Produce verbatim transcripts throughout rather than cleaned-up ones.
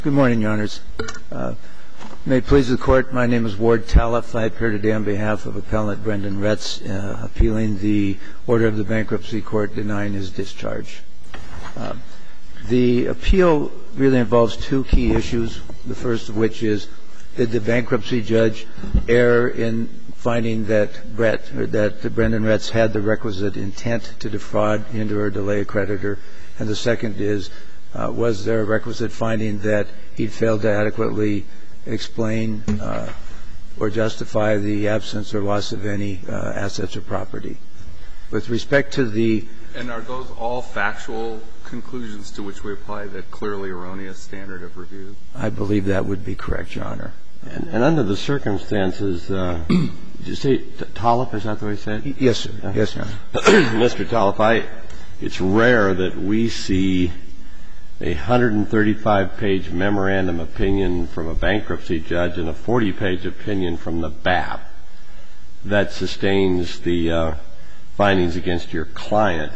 Good morning, Your Honors. Uh, may it please the Court, my name is Ward Taliff. I appear today on behalf of Appellant Brendan Retz, uh, appealing the order of the Bankruptcy Court denying his discharge. Uh, the appeal really involves two key issues, the first of which is, did the bankruptcy judge err in finding that Brett, or that Brendan Retz had the requisite intent to defraud, hinder, or delay a creditor? And the second is, Uh, was there a requisite finding that he'd failed to adequately explain uh, or justify the absence or loss of any uh, assets or property? With respect to the... And are those all factual conclusions to which we apply the clearly erroneous standard of review? I believe that would be correct, Your Honor. And, and under the circumstances, uh, did you say Taliff, is that the way you said it? Yes, sir. Uh, yes, Your Honor. Mister Taliff, I, it's rare that we see a one hundred thirty-five page memorandum opinion from a bankruptcy judge and a forty page opinion from the B A P that sustains the uh, findings against your client.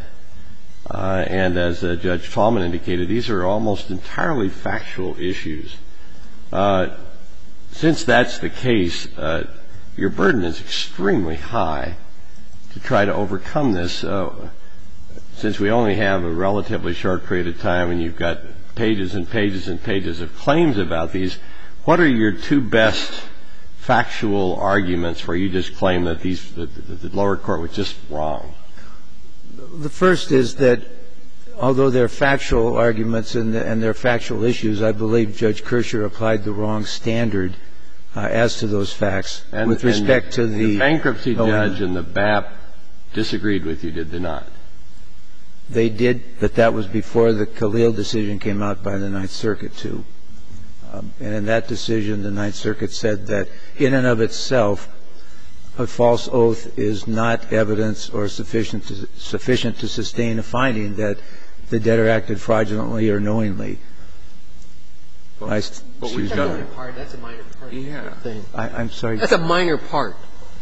Uh, and as uh, Judge Tallman indicated, these are almost entirely factual issues. Uh, since that's the case, uh, your burden is extremely high to try to overcome this. Uh, Since we only have a relatively short period of time and you've got pages and pages and pages of claims about these, what are your two best factual arguments where you just claim that these that the lower court was just wrong? The first is that although they're factual arguments and, the, and they're factual issues, I believe Judge Kersher applied the wrong standard uh, as to those facts. And, with respect and to the... The bankruptcy judge and the B A P disagreed with you, did they not? They did, but that was before the Khalil decision came out by the Ninth Circuit, too. Um, and in that decision, the Ninth Circuit said that in and of itself, a false oath is not evidence or sufficient to, sufficient to sustain a finding that the debtor acted fraudulently or knowingly. But, I, but we've that's, got, a minor part. That's a minor part. Yeah. Of the thing. I, I'm sorry. That's a minor part.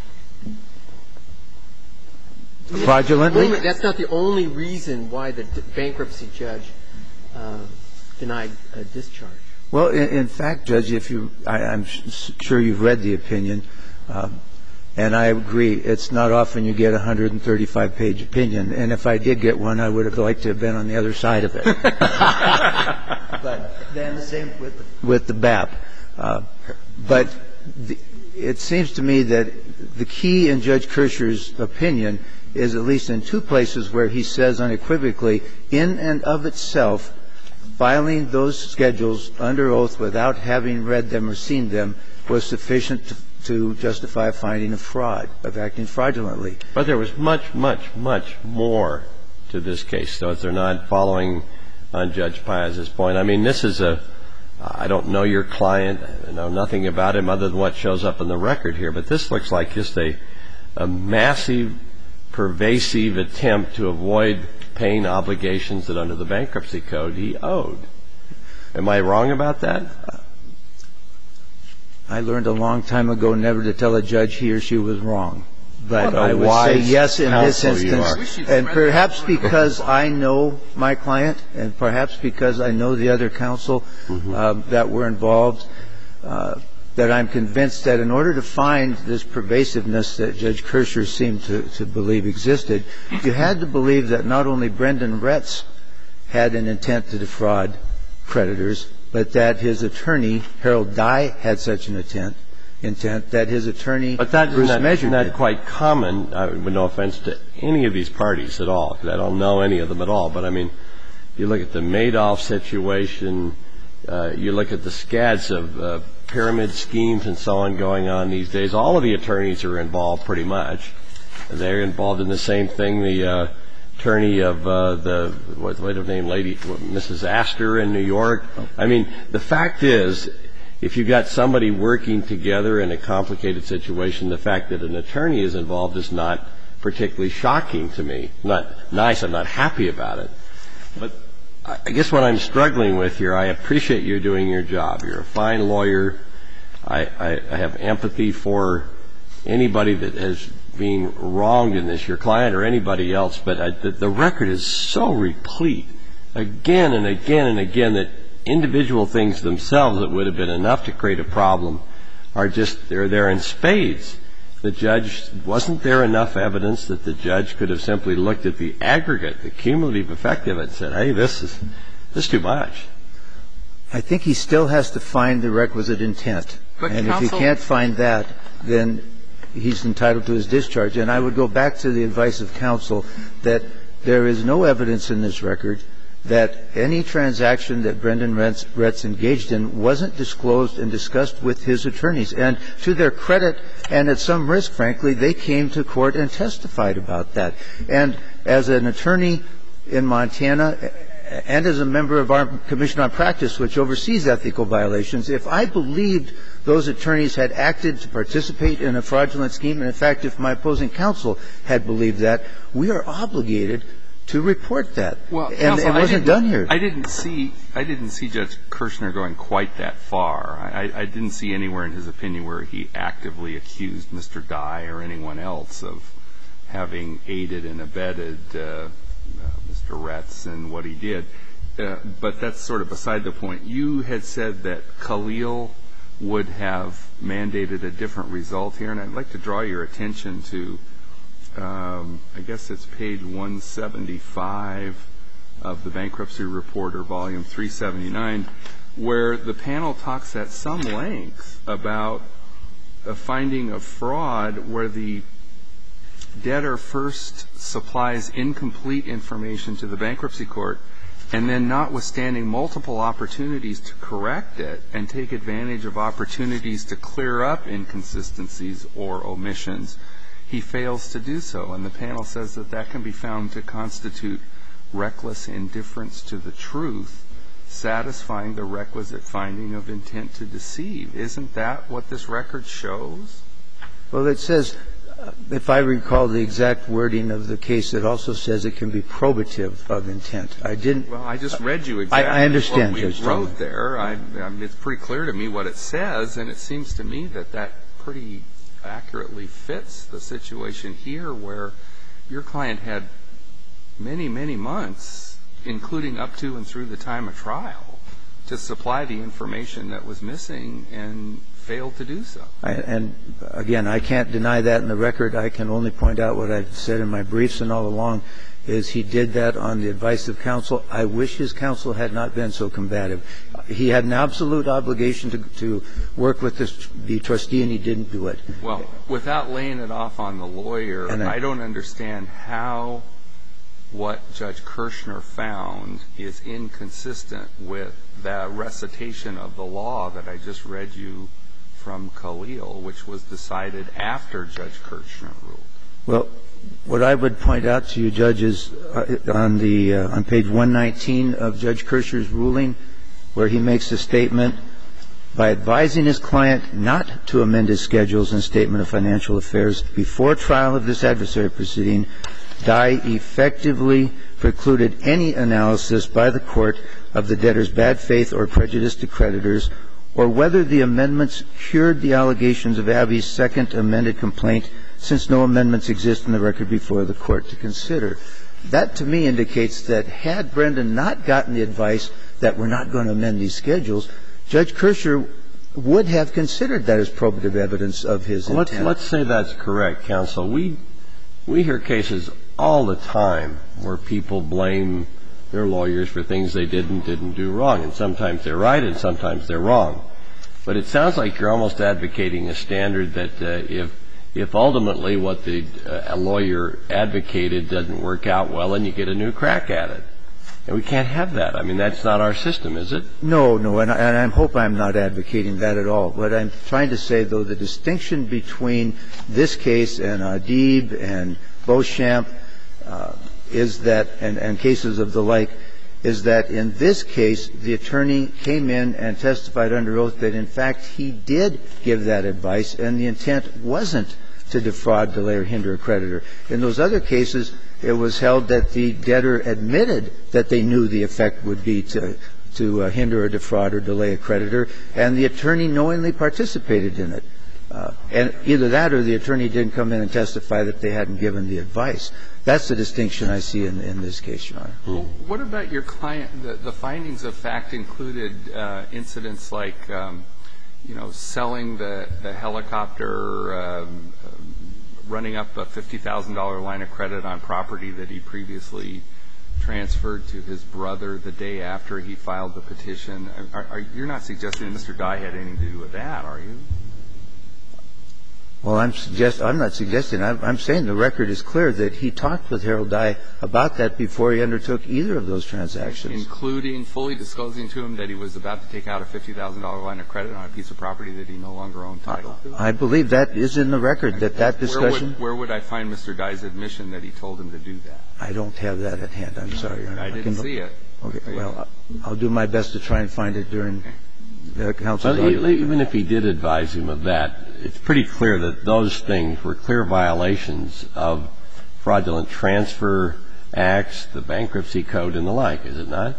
Fraudulently? That's not the only reason why the bankruptcy judge uh, denied a discharge. Well, in, in fact, Judge, if you, I, I'm sure you've read the opinion, um, and I agree. It's not often you get a one hundred thirty-five page opinion, and if I did get one, I would have liked to have been on the other side of it. But then the same with the, with the B A P. Uh, but the, it seems to me that the key in Judge Kersher's opinion is at least in two places where he says unequivocally, in and of itself, filing those schedules under oath without having read them or seen them was sufficient to, to justify a finding of fraud, of acting fraudulently. But there was much, much, much more to this case, so if they're not following on Judge Piazza's point. I mean, this is a – I don't know your client. I know nothing about him other than what shows up in the record here, but this looks like just a, a massive – pervasive attempt to avoid paying obligations that under the bankruptcy code he owed. Am I wrong about that? I learned a long time ago never to tell a judge he or she was wrong. But I would say yes in this instance. And perhaps because I know my client and perhaps because I know the other counsel mm-hmm. uh, that were involved, uh, that I'm convinced that in order to find this pervasiveness that Judge Kersher seemed to, to believe existed, you had to believe that not only Brendan Retz had an intent to defraud creditors, but that his attorney, Harold Dye, had such an intent, intent that his attorney, but that Bruce is not, Measure, not did. quite common, uh, with no offense to any of these parties at all, because I don't know any of them at all. But, I mean, you look at the Madoff situation, uh, you look at the scads of uh, pyramid schemes and so on going on these days. All of the attorneys are involved pretty much. They're involved in the same thing. The uh, attorney of uh, the, what's her name, lady, Missus Astor in New York. I mean, the fact is, if you've got somebody working together in a complicated situation, the fact that an attorney is involved is not particularly shocking to me. Not nice. I'm not happy about it. But I guess what I'm struggling with here, I appreciate you doing your job. You're a fine lawyer. I, I, I have empathy for anybody that has been wronged in this, your client or anybody else. But I, the, the record is so replete again and again and again that individual things themselves that would have been enough to create a problem are just, they're there in spades. The judge, wasn't there enough evidence that the judge could have simply looked at the aggregate, the cumulative effect of it and said, hey, this is, this is too much? I think he still has to find the requisite intent. But and counsel, if he can't find that, then he's entitled to his discharge. And I would go back to the advice of counsel that there is no evidence in this record that any transaction that Brendan Retz, Retz engaged in wasn't disclosed and discussed with his attorneys. And to their credit, and at some risk, frankly, they came to court and testified about that. And as an attorney in Montana and as a member of our Commission on Practice, which oversees ethical violations, if I believed those attorneys had acted to participate in a fraudulent scheme, and in fact, if my opposing counsel had believed that, we are obligated to report that. Well, and counsel, it wasn't done here. I didn't see I didn't see Judge Kirshner going quite that far. I, I didn't see anywhere in his opinion where he actively accused Mister Dye or anyone else of having aided and abetted uh, uh, Mister Retz in what he did. Uh, but that's sort of beside the point. You had said that Khalil would have mandated a different result here, and I'd like to draw your attention to Um, I guess it's page one seventy-five of the Bankruptcy Reporter, volume three seventy-nine, where the panel talks at some length about a finding of fraud where the debtor first supplies incomplete information to the bankruptcy court, and then notwithstanding multiple opportunities to correct it and take advantage of opportunities to clear up inconsistencies or omissions, he fails to do so. And the panel says that that can be found to constitute reckless indifference to the truth, satisfying the requisite finding of intent to deceive. Isn't that what this record shows? Well, it says, if I recall the exact wording of the case, it also says it can be probative of intent. I didn't. Well, I just read you exactly I, I understand, what we Judge wrote Tolman. there. I, I mean, it's pretty clear to me what it says, and it seems to me that that pretty accurately fits the situation here, where your client had many, many months, including up to and through the time of trial, to supply the information that was missing and failed to do so. I, and again, I can't deny that in the record. I can only point out what I've said in my briefs and all along, is he did that on the advice of counsel. I wish his counsel had not been so combative. He had an absolute obligation to, to work with this, the trustee, and he didn't do it. Well, without laying it off on the lawyer, And I, I don't understand how what Judge Kirshner found is inconsistent with the recitation of the law that I just read you from Khalil, which was decided after Judge Kirshner ruled. Well, what I would point out to you, Judge, is uh, on the uh, on page one nineteen of Judge Kirshner's ruling, where he makes a statement, by advising his client not to amend his schedules and statement of financial affairs before trial of this adversary proceeding, Dye effectively precluded any analysis by the court of the debtor's bad faith or prejudice to creditors, or whether the amendments cured the allegations of Abbey's second amended complaint, since no amendments exist in the record before the court to consider. That, to me, indicates that had Brendan not gotten the advice that we're not going to amend these schedules, Judge Kirshner would have considered that as probative evidence of his intent. Let's, let's say that's correct, counsel. We, we hear cases all the time where people blame their lawyers for things they did and didn't do wrong, and sometimes they're right and sometimes they're wrong. But it sounds like you're almost advocating a standard that uh, if if ultimately what the uh, lawyer advocated doesn't work out well, then you get a new crack at it. And we can't have that. I mean, that's not our system, is it? No, no, and I, and I hope I'm not advocating that at all. What I'm trying to say, though, the distinction between this case and Adib and Beauchamp uh, is that, and, and cases of the like, is that in this case, the attorney came in and testified under oath that, in fact, he did give that advice, and the intent wasn't to defraud, delay, or hinder a creditor. In those other cases, it was held that the debtor admitted that they knew the effect would be to to uh, hinder or defraud or delay a creditor, and the attorney knowingly participated in it. And either that or the attorney didn't come in and testify that they hadn't given the advice. That's the distinction I see in, in this case, Your Honor. Well, what about your client? The, the findings of fact included uh, incidents like, um, you know, selling the, the helicopter, um, running up a fifty thousand dollar line of credit on property that he previously transferred to his brother the day after he filed the petition. Are, are, you're not suggesting that Mister Dye had anything to do with that, are you? Well, I'm suggest I'm not suggesting. I'm, I'm saying the record is clear that he talked with Harold Dye about that before he undertook either of those transactions. Including fully disclosing to him that he was about to take out a fifty thousand dollar line of credit on a piece of property that he no longer owned title to? I believe that is in the record, that that discussion. Where would, where would I find Mister Dye's admission that he told him to do that? I don't have that at hand. I'm sorry, Your Honor. I didn't see it. Okay. Well, I'll do my best to try and find it during the counsel's Well, argument. even if he did advise him of that, it's pretty clear that those things were clear violations of fraudulent transfer acts, the bankruptcy code, and the like, is it not?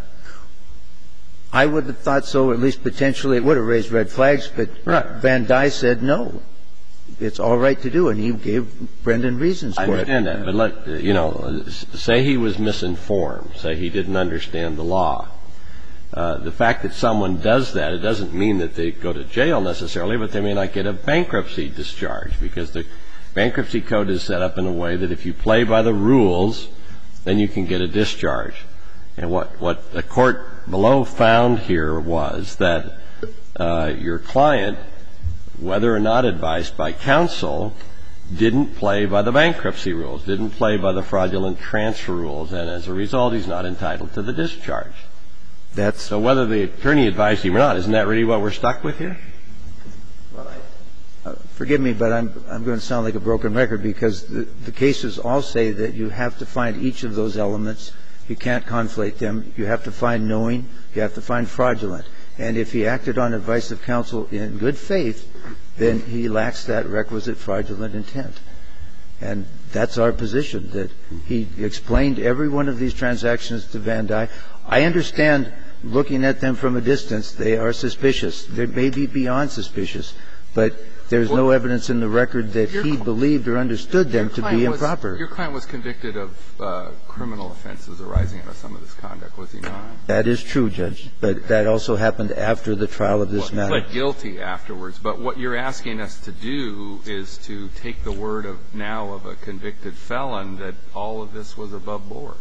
I would have thought so, at least potentially. It would have raised red flags, but Right. Van Dye said no. It's all right to do, and he gave Brendan reasons for it. I understand that, but let, you know, say he was misinformed, say he didn't understand the law. Uh, the fact that someone does that, it doesn't mean that they go to jail necessarily, but they may not get a bankruptcy discharge, because the bankruptcy code is set up in a way that if you play by the rules, then you can get a discharge. And what, what the court below found here was that uh, your client, whether or not advised by counsel, didn't play by the bankruptcy rules, didn't play by the fraudulent transfer rules, and as a result, he's not entitled to the discharge. That's So whether the attorney advised him or not, isn't that really what we're stuck with here? Well, I, uh, forgive me, but I'm, I'm going to sound like a broken record, because the, the cases all say that you have to find each of those elements. You can't conflate them. You have to find knowing. You have to find fraudulent. And if he acted on advice of counsel in good faith, then he lacks that requisite fraudulent intent. And that's our position, that he explained every one of these transactions to Van Dye. I understand, looking at them from a distance, they are suspicious. They may be beyond suspicious, but there's no evidence in the record that he believed or understood them to be improper. Your client was convicted of uh, criminal offenses arising out of some of this conduct, was he not? That is true, Judge, but that also happened after the trial of this matter. He pled guilty afterwards, but what you're asking us to do is to take the word of now of a convicted felon that all of this was above board.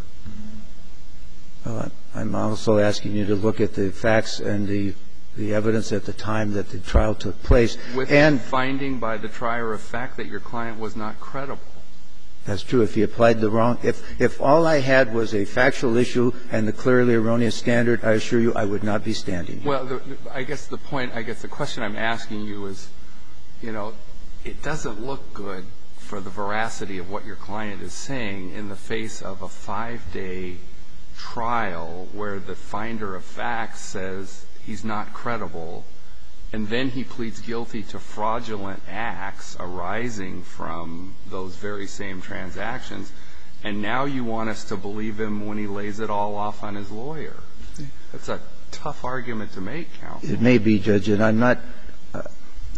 Well, I'm also asking you to look at the facts and the the evidence at the time that the trial took place. With and finding by the trier of fact that your client was not credible. That's true. If he applied the wrong – if if all I had was a factual issue and the clearly erroneous standard, I assure you I would not be standing here. Well, the, I guess the point – I guess the question I'm asking you is, you know, it doesn't look good for the veracity of what your client is saying in the face of a five-day trial where the finder of facts says he's not credible, and then he pleads guilty to fraudulent acts arising from those very same transactions, and now you want us to believe him when he lays it all off on his lawyer. That's a tough argument to make, counsel. It may be, Judge, and I'm not uh, –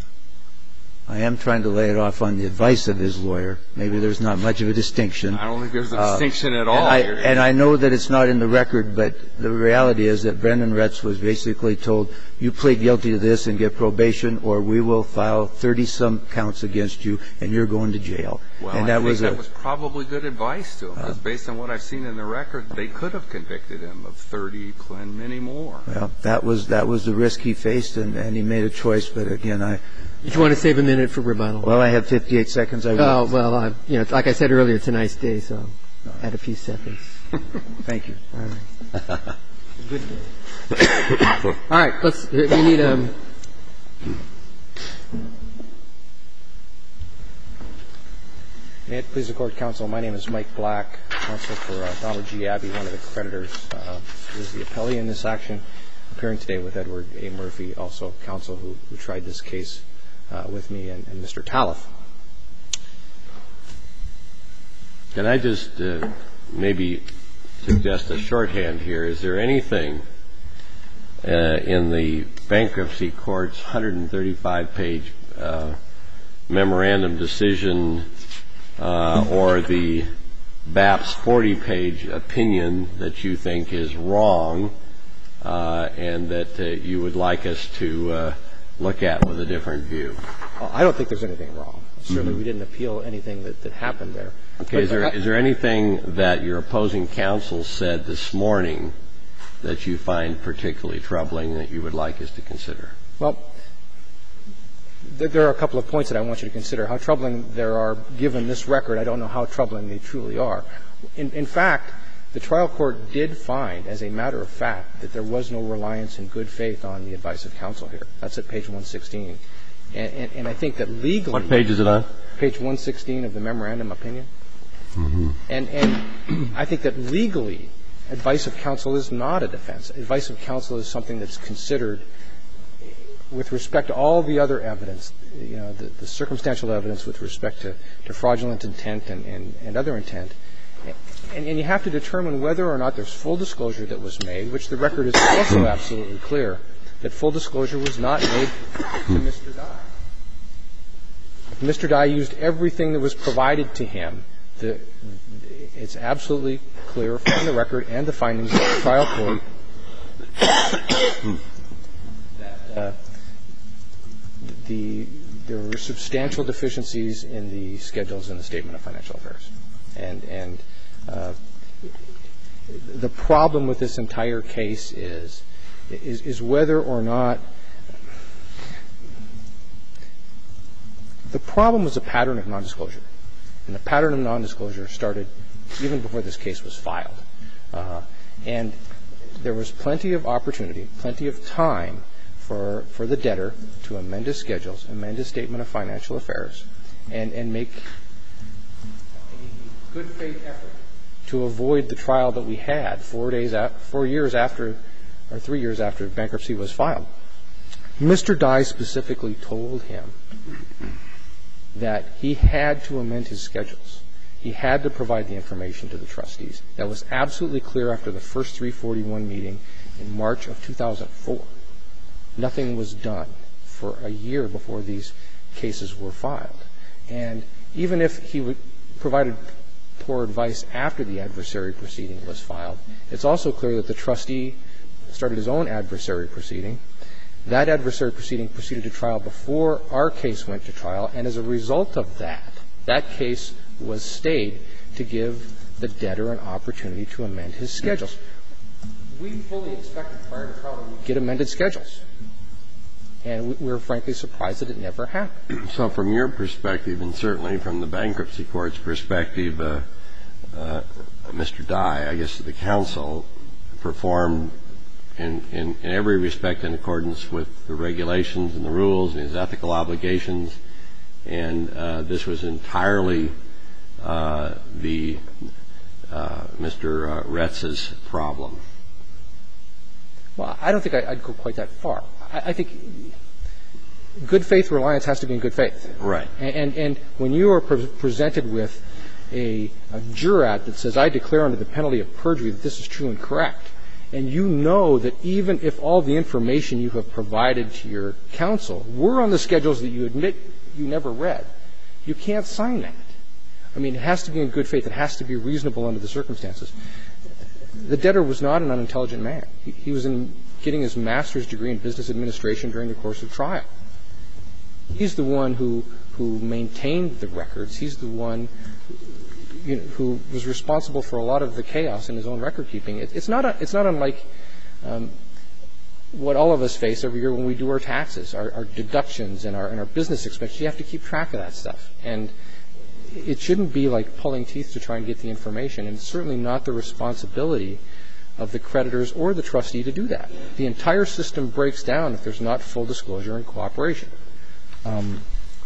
I am trying to lay it off on the advice of his lawyer. Maybe there's not much of a distinction. I don't think there's a Uh, distinction at all. And I, and I know that it's not in the record, but the reality is that Brendan Retz was basically told, you plead guilty to this and get probation, or we will file thirty-some counts against you, and you're going to jail. Well, and I that think was that a, was probably good advice to him, because based on what I've seen in the record, they could have convicted him of thirty and many more. Well, that was that was the risk he faced, and, and he made a choice. But again, I. Did you want to save a minute for rebuttal? Well, I have fifty-eight seconds. I will. Oh, well, I, you know, like I said earlier, it's a nice day, so add a few seconds. Thank you. All right. Good day. All right. Let's. We need um. May it please the Court, Counsel. My name is Mike Black, counsel for uh, Donald G. Abbey, one of the creditors. Uh, who is the appellee in this action, appearing today with Edward A. Murphy, also counsel who, who tried this case uh, with me, and, and Mister Taliff. Can I just uh, maybe suggest a shorthand here? Is there anything uh, in the bankruptcy court's one hundred thirty-five page uh, memorandum decision uh, or the B A P's forty-page opinion that you think is wrong uh, and that uh, you would like us to uh, look at with a different view? I don't think there's anything wrong. Certainly mm-hmm. we didn't appeal anything that, that happened there. Okay. Is there, I, is there anything that your opposing counsel said this morning that you find particularly troubling that you would like us to consider? Well, th- there are a couple of points that I want you to consider. How troubling there are, given this record, I don't know how troubling they truly are. In, in fact, the trial court did find, as a matter of fact, that there was no reliance in good faith on the advice of counsel here. That's at page one sixteen. And, and, and I think that legally... What page is it on? Page one sixteen of the memorandum opinion. Mm-hmm. And, and I think that legally, advice of counsel is not a defense. Advice of counsel is something that's considered with respect to all the other evidence, you know, the, the circumstantial evidence with respect to, to fraudulent intent and, and, and other intent. And, and you have to determine whether or not there's full disclosure that was made, which the record is also absolutely clear that full disclosure was not made to Mister Dye. Mister Dye used everything that was provided to him. The, it's absolutely clear from the record and the findings of the trial court that uh, the there were substantial deficiencies in the schedules in the Statement of Financial Affairs. And, and uh, the problem with this entire case is, is, is whether or not the problem was a pattern of nondisclosure. And the pattern of nondisclosure started even before this case was filed. Uh, and there was plenty of opportunity, plenty of time for, for the debtor to amend his schedules, amend his Statement of Financial Affairs, and, and make a good faith effort to avoid the trial that we had four days after, four years after, or three years after bankruptcy was filed. Mister Dye specifically told him that he had to amend his schedules. He had to provide the information to the trustees. That was absolutely clear after the first three forty-one meeting in March of two thousand four. Nothing was done for a year before these cases were filed. And even if he would provided poor advice after the adversary proceeding was filed, it's also clear that the trustee started his own adversary proceeding. That adversary proceeding proceeded to trial before our case went to trial, and as a result of that, that case was stayed to give the debtor an opportunity to amend his schedules. We fully expected prior to trial that we'd get amended schedules, and we were frankly surprised that it never happened. So from your perspective, and certainly from the bankruptcy court's perspective, uh, uh, Mister Dye, I guess the counsel, performed In, in, in every respect in accordance with the regulations and the rules and his ethical obligations, and uh, this was entirely uh, the uh, Mister Uh, Retz's problem. Well, I don't think I, I'd go quite that far. I, I think good faith reliance has to be in good faith. Right. And, and, and when you are pre- presented with a, a jurat that says, I declare under the penalty of perjury that this is true and correct, and you know that even if all the information you have provided to your counsel were on the schedules that you admit you never read, you can't sign that. I mean, it has to be in good faith. It has to be reasonable under the circumstances. The debtor was not an unintelligent man. He, he was in getting his master's degree in business administration during the course of trial. He's the one who, who maintained the records. He's the one You know, who was responsible for a lot of the chaos in his own record keeping. It, it's not a, it's not unlike um, what all of us face every year when we do our taxes, our, our deductions and our and our business expenses. You have to keep track of that stuff, and it shouldn't be like pulling teeth to try and get the information. And it's certainly not the responsibility of the creditors or the trustee to do that. The entire system breaks down if there's not full disclosure and cooperation. Um,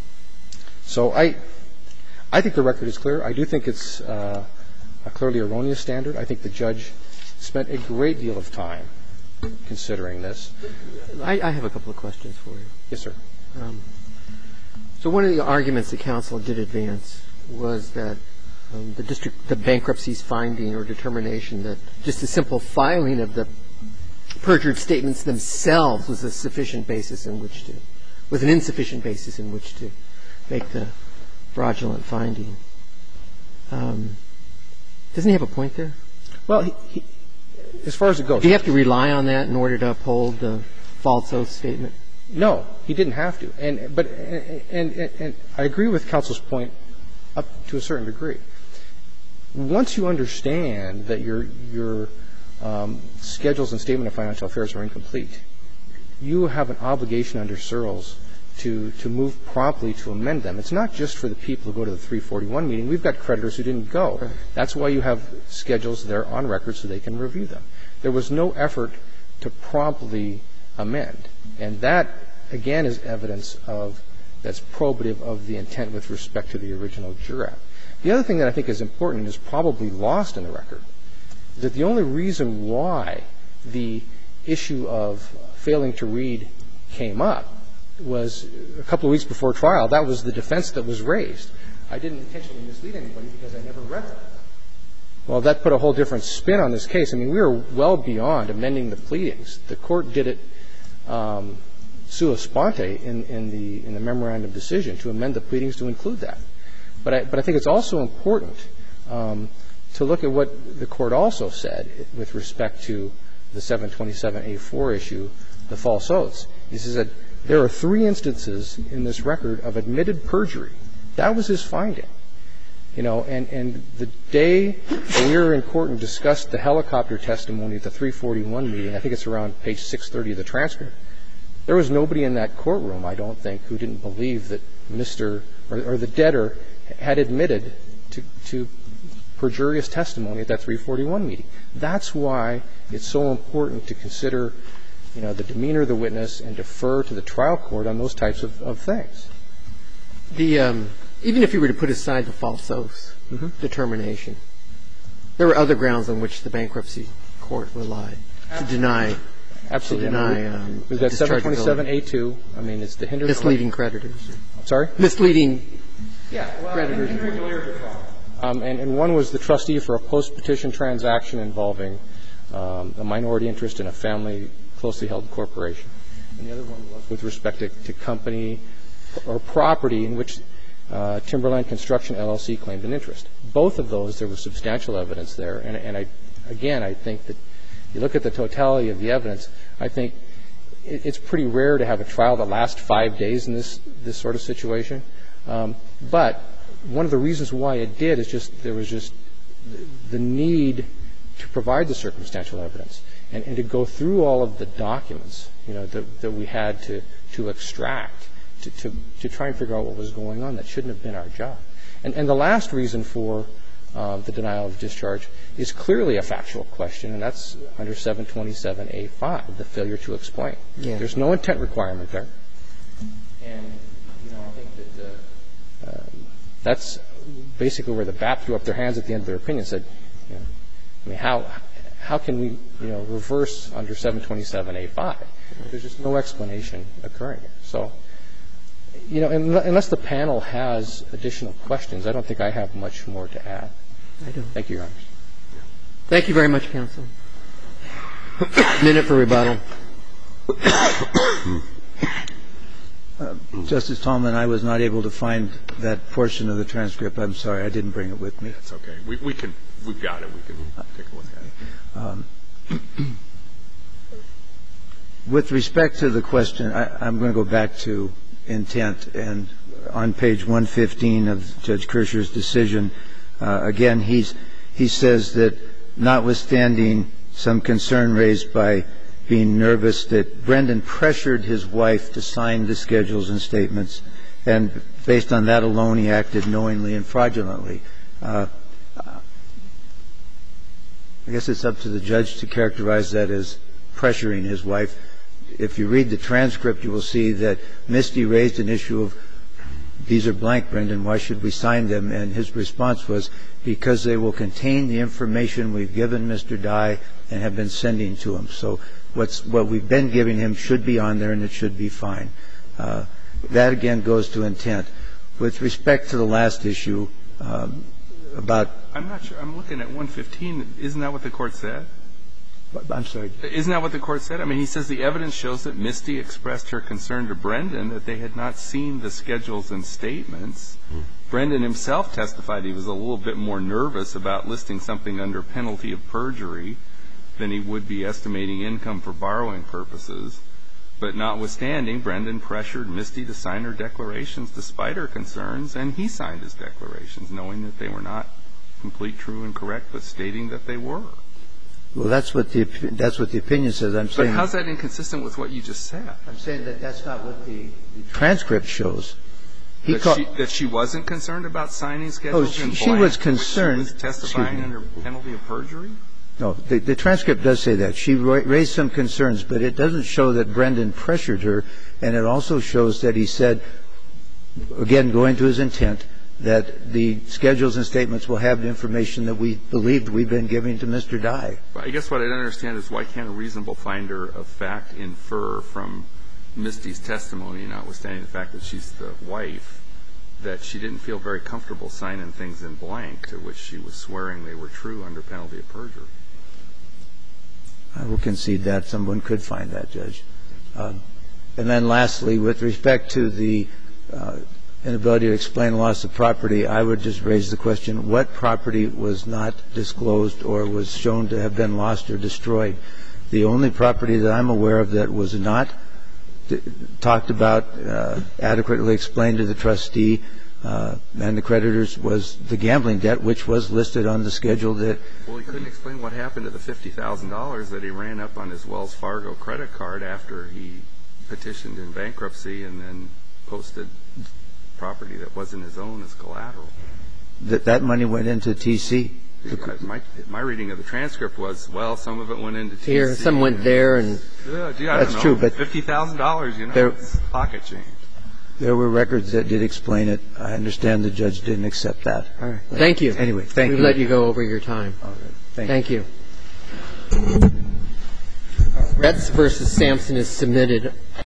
so I. I think the record is clear. I do think it's uh, a clearly erroneous standard. I think the judge spent a great deal of time considering this. I, I have a couple of questions for you. Yes, sir. Um, so one of the arguments the counsel did advance was that um, the district, the bankruptcy's finding or determination that just the simple filing of the perjured statements themselves was a sufficient basis in which to, was an insufficient basis in which to make the fraudulent finding. Um, doesn't he have a point there? Well, he, he, as far as it goes. Do you have to rely on that in order to uphold the false oath statement? No, he didn't have to. And but and, and, and I agree with counsel's point up to a certain degree. Once you understand that your your um, schedules and statement of financial affairs are incomplete, you have an obligation under Searles to to move promptly to amend them. It's not just for the people who go to the three forty-one meeting. We've got creditors who didn't go. Right. That's why you have schedules there on record so they can review them. There was no effort to promptly amend. And that, again, is evidence of that's probative of the intent with respect to the original jurat. The other thing that I think is important and is probably lost in the record is that the only reason why the issue of failing to read came up was a couple of weeks before trial. That was the defense that was raised. I didn't intentionally mislead anybody because I never read them. Well, that put a whole different spin on this case. I mean, we were well beyond amending the pleadings. The Court did it um, sua sponte in, in the in the memorandum decision to amend the pleadings to include that. But I, but I think it's also important um, to look at what the Court also said with respect to the seven twenty-seven A four issue, the false oaths. He says that there are three instances in this record of admitted perjury. That was his finding. You know, and, and the day that we were in court and discussed the helicopter testimony at the three forty-one meeting, I think it's around page six thirty of the transcript, there was nobody in that courtroom, I don't think, who didn't believe that Mister or, or the debtor had admitted to, to perjurious testimony at that three forty-one meeting. That's why it's so important to consider, you know, the demeanor of the witness and defer to the trial court on those types of, of things. The um, even if you were to put aside the false oaths Mm-hmm. determination, there were other grounds on which the bankruptcy court relied to deny Absolutely. to deny um, We've got seven twenty-seven dischargeability. A two. I mean, it's the hinder. Misleading creditors. Sorry? Misleading Yeah, well, creditors. Um, and, and one was the trustee for a post-petition transaction involving um, a minority interest in a family closely held corporation. And the other one was with respect to, to company or property in which uh, Timberland Construction L L C claimed an interest. Both of those, there was substantial evidence there. And, and I, again, I think that you look at the totality of the evidence, I think it, it's pretty rare to have a trial that lasts five days in this, this sort of situation. Um, but one of the reasons why it did is just there was just the need to provide the circumstantial evidence and, and to go through all of the documents, you know, that, that we had to, to extract to, to, to try and figure out what was going on. That shouldn't have been our job. And, and the last reason for um, the denial of discharge is clearly a factual question, and that's under seven twenty-seven A five, the failure to explain. Yeah. There's no intent requirement there. And, you know, I think that uh, um, that's basically where the B A P threw up their hands at the end of their opinion and said, you know, I mean, how how can we, you know, reverse under seven twenty-seven A five? There's just no explanation occurring here. So, you know, unless the panel has additional questions, I don't think I have much more to add. I don't. Thank you, Your Honors. Thank you very much, counsel. A minute for rebuttal. Uh, Justice Tallman, I was not able to find that portion of the transcript. I'm sorry, I didn't bring it with me. That's okay. We, we can, we've got it. We can take a look at it. Um, with respect to the question, I, I'm going to go back to intent. And on page one fifteen of Judge Kirschner's decision, uh, again, he's, he says that notwithstanding some concern raised by being nervous, that Brendan pressured his wife to sign the schedules and statements, and based on that alone, he acted knowingly and fraudulently. Uh, I guess it's up to the judge to characterize that as pressuring his wife. If you read the transcript, you will see that Misty raised an issue of, these are blank, Brendan, why should we sign them? And his response was, because they will contain the information we've given Mister Dye and have been sending to him. So what's, what we've been giving him should be on there and it should be fine. Uh, that, again, goes to intent. With respect to the last issue um, about... I'm not sure. I'm looking at one fifteen. Isn't that what the Court said? I'm sorry. Isn't that what the Court said? I mean, he says the evidence shows that Misty expressed her concern to Brendan that they had not seen the schedules and statements. Mm. Brendan himself testified he was a little bit more nervous about listing something under penalty of perjury than he would be estimating income for borrowing purposes. But notwithstanding, Brendan pressured Misty to sign her declarations despite her concerns, and he signed his declarations, knowing that they were not complete, true, and correct, but stating that they were. Well, that's what the that's what the opinion says. I'm saying. But how's that inconsistent with what you just said? I'm saying that that's not what the, the transcript shows. He that, called, she, that she wasn't concerned about signing schedules. Oh, she, in she was concerned. She was testifying under penalty of perjury. No, the, the transcript does say that she ra- raised some concerns, but it doesn't show that Brendan pressured her, and it also shows that he said, again, going to his intent, that the schedules and statements will have the information that we believed we've been giving to Mister Dye. Well, I guess what I don't understand is why can't a reasonable finder of fact infer from Misty's testimony, notwithstanding the fact that she's the wife, that she didn't feel very comfortable signing things in blank to which she was swearing they were true under penalty of perjury? I will concede that. Someone could find that, Judge. Um, and then lastly, with respect to the uh, inability to explain loss of property, I would just raise the question, what property was not disclosed or was shown to have been lost or destroyed? The only property that I'm aware of that was not th- talked about, uh, adequately explained to the trustee uh, and the creditors was the gambling debt, which was listed on the schedule that... Well, he couldn't explain what happened to the fifty thousand dollars that he ran up on his Wells Fargo credit card after he petitioned in bankruptcy and then posted property that wasn't his own as collateral. That that money went into T C. My, my reading of the transcript was, well, some of it went into T C. Here, some went there, and yeah, gee, I that's don't know, true. But fifty thousand dollars, you know, there, it's pocket change. There were records that did explain it. I understand the judge didn't accept that. All right. Thank you. Anyway, thank We've you. let you go over your time. All right. Thank, thank you. you. Retz versus Sampson is submitted.